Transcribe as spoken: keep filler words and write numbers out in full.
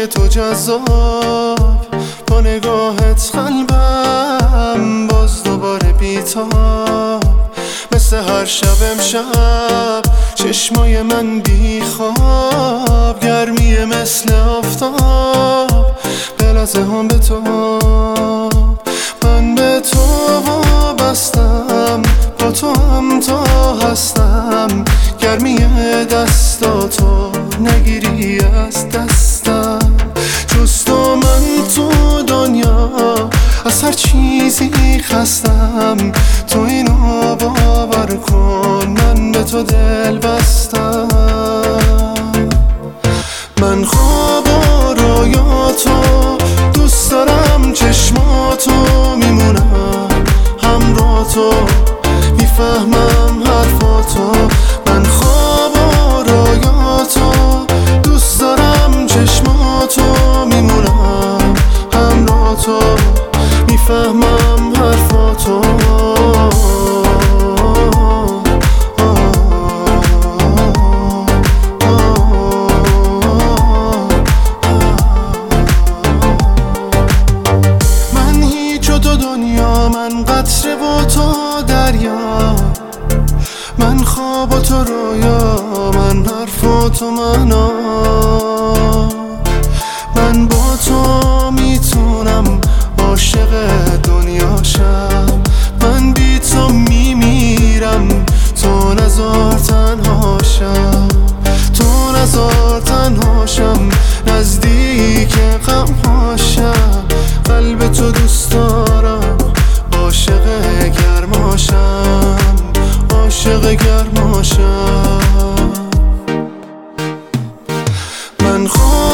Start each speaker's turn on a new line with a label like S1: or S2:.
S1: چشمای تو جذاب، با نگاهت قلبم باز دوباره بیتاب. مثل هر شب امشب چشمای من بی خواب، گرمی مثل آفتاب به لحظه هم به تو. من به تو وابستم، با تو هم تا هستم. گرمی دستاتو نگیری از دستم، جز تو من تو دنیا از هر چیزی خستم. تو اینو باور کن، من به تو دل بستم. من خواب و رویاتو دوست دارم، چشماتو میمونم همراه تو، میفهمم حرفاتو. من خواب و رویاتو دوست دارم، چشماتو میمونم همراه تو، میفهمم حرفاتو. من هیچ و تو دنیا، من قطره و تو دریا. من خواب و تو رویا، من حرف و تو معنا. من با تو میتونم عاشق دنیا شم. من بی تو میمیرم، تو نذار تنها شم. تو نذار تنها شم، نزدیک غم هاشم. قلب تو دوست دارم، عاشق گرماشم، عاشق گرماشم. من خواب